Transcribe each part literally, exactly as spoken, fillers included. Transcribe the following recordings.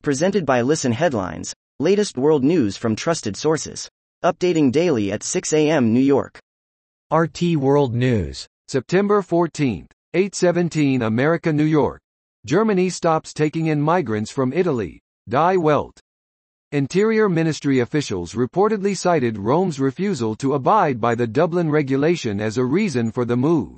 Presented by Listen Headlines, latest world news from trusted sources. Updating daily at six a m New York. R T World News. September fourteenth, eight seventeen America, New York. Germany stops taking in migrants from Italy. Die Welt. Interior Ministry officials reportedly cited Rome's refusal to abide by the Dublin regulation as a reason for the move.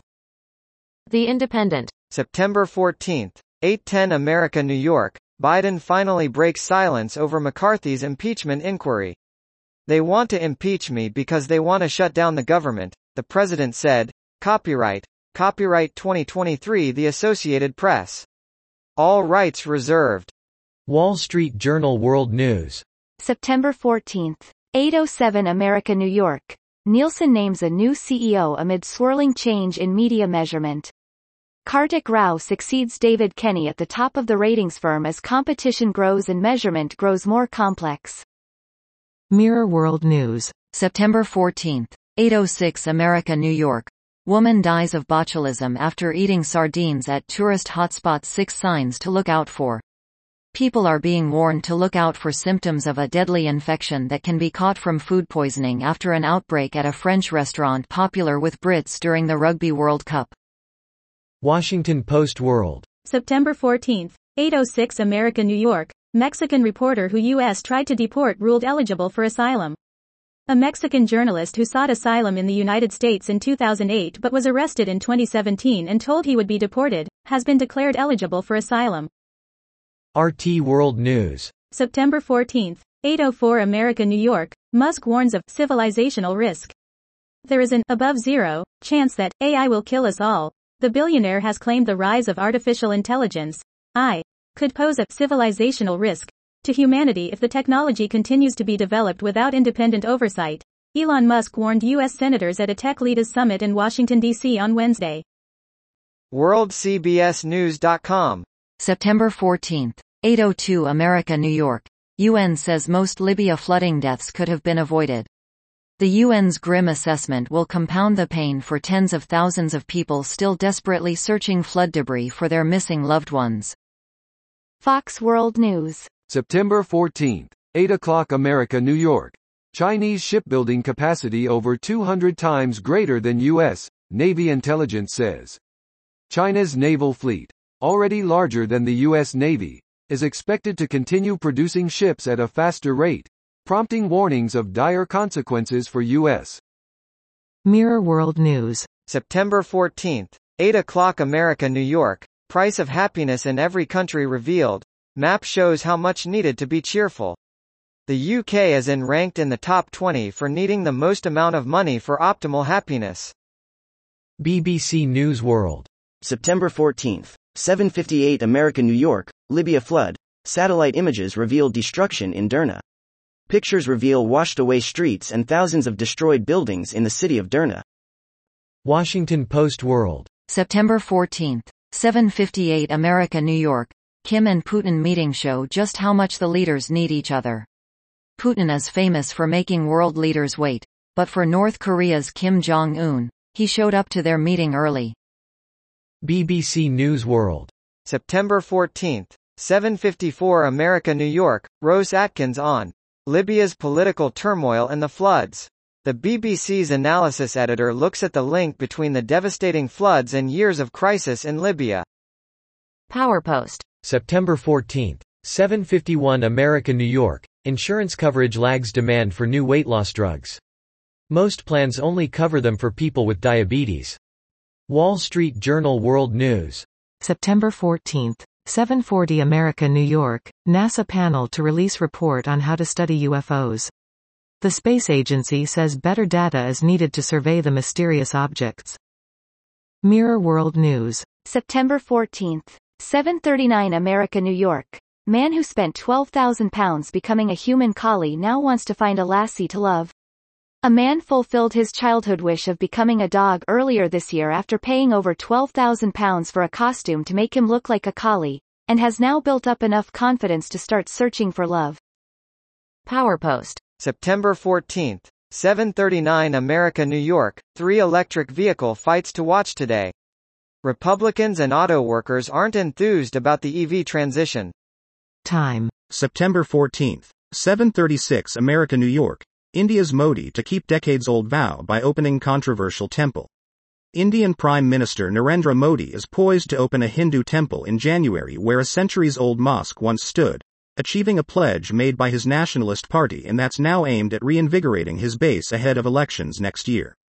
The Independent. September fourteenth, eight ten America, New York. Biden finally breaks silence over McCarthy's impeachment inquiry. They want to impeach me because they want to shut down the government, the president said. Copyright. Copyright twenty twenty-three The Associated Press. All rights reserved. Wall Street Journal World News. September fourteenth, eight oh seven America, New York. Nielsen names a new C E O amid swirling change in media measurement. Kartik Rao succeeds David Kenny at the top of the ratings firm as competition grows and measurement grows more complex. Mirror World News. September fourteenth, eight oh six America, New York. Woman dies of botulism after eating sardines at tourist hotspot. Six signs to look out for. People are being warned to look out for symptoms of a deadly infection that can be caught from food poisoning after an outbreak at a French restaurant popular with Brits during the Rugby World Cup. Washington Post World. September fourteenth, eight oh six America, New York. Mexican reporter who U S tried to deport ruled eligible for asylum. A Mexican journalist who sought asylum in the United States in two thousand eight but was arrested in twenty seventeen and told he would be deported, has been declared eligible for asylum. R T World News. September fourteenth, eight oh four America, New York. Musk warns of civilizational risk. There is an above zero chance that A I will kill us all. The billionaire has claimed the rise of artificial intelligence, A I, could pose a civilizational risk to humanity if the technology continues to be developed without independent oversight. Elon Musk warned U S senators at a tech leaders summit in Washington, D C on Wednesday. World C B S News dot com. September fourteenth, eight oh two America, New York. U N says most Libya flooding deaths could have been avoided. The U N's grim assessment will compound the pain for tens of thousands of people still desperately searching flood debris for their missing loved ones. Fox World News. September fourteenth, eight o'clock America, New York. Chinese shipbuilding capacity over two hundred times greater than U S Navy intelligence says. China's naval fleet, already larger than the U S Navy, is expected to continue producing ships at a faster rate, prompting warnings of dire consequences for U S Mirror World News. September fourteenth, eight o'clock America, New York. Price of happiness in every country revealed. Map shows how much needed to be cheerful. The U K is in ranked in the top twenty for needing the most amount of money for optimal happiness. B B C News World. September fourteenth, seven fifty-eight America, New York. Libya flood. Satellite images reveal destruction in Derna. Pictures reveal washed-away streets and thousands of destroyed buildings in the city of Derna. Washington Post World. September fourteenth, seven fifty-eight America, New York. Kim and Putin meeting show just how much the leaders need each other. Putin is famous for making world leaders wait, but for North Korea's Kim Jong-un, he showed up to their meeting early. B B C News World. September fourteenth, seven fifty-four America, New York. Rose Atkins on Libya's political turmoil and the floods. The B B C's analysis editor looks at the link between the devastating floods and years of crisis in Libya. PowerPost. September fourteenth, seven fifty-one America, New York. Insurance coverage lags demand for new weight loss drugs. Most plans only cover them for people with diabetes. Wall Street Journal World News. September fourteenth, seven forty America, New York. NASA panel to release report on how to study U F Os. The space agency says better data is needed to survey the mysterious objects. Mirror World News. September fourteenth, seven thirty-nine America, New York. Man who spent twelve thousand pounds becoming a human collie now wants to find a lassie to love. A man fulfilled his childhood wish of becoming a dog earlier this year after paying over twelve thousand pounds for a costume to make him look like a collie, and has now built up enough confidence to start searching for love. PowerPost. September fourteenth, seven thirty-nine America, New York. Three electric vehicle fights to watch today. Republicans and auto workers aren't enthused about the E V transition. Time. September fourteenth, seven thirty-six America, New York. India's Modi to keep decades-old vow by opening controversial temple. Indian Prime Minister Narendra Modi is poised to open a Hindu temple in January where a centuries-old mosque once stood, achieving a pledge made by his nationalist party and that's now aimed at reinvigorating his base ahead of elections next year.